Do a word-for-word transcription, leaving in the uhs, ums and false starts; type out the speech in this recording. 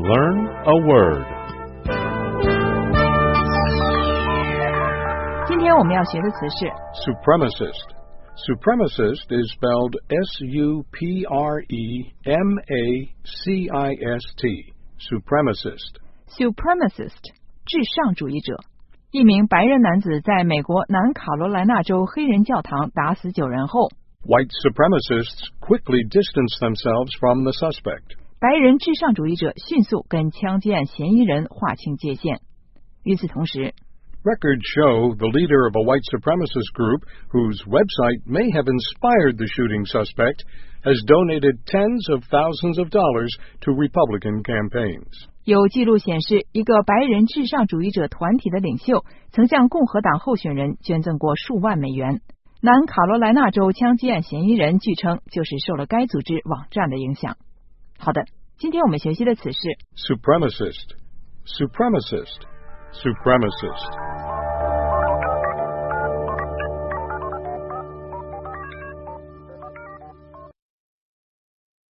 Learn a word. 今天我们要学的词是 Supremacist. Supremacist is spelled S U P R E M A C I S T. Supremacist. Supremacist 至上主义者。一名白人男子在美国南卡罗来纳州黑人教堂打死九人后， White supremacists quickly distanced themselves from the suspect. 白人至上主义者迅速跟枪击案嫌疑人划清界限。与此同时， Records show the leader of a white supremacist group, whose website may have inspired the shooting suspect, has donated tens of thousands of dollars to Republican campaigns. 有记录显示，一个白人至上主义者团体的领袖曾向共和党候选人捐赠过数万美元。南卡罗来纳州枪击案嫌疑人据称就是受了该组织网站的影响。好的，今天我们学习的词是 Supremacist. Supremacist. Supremacist.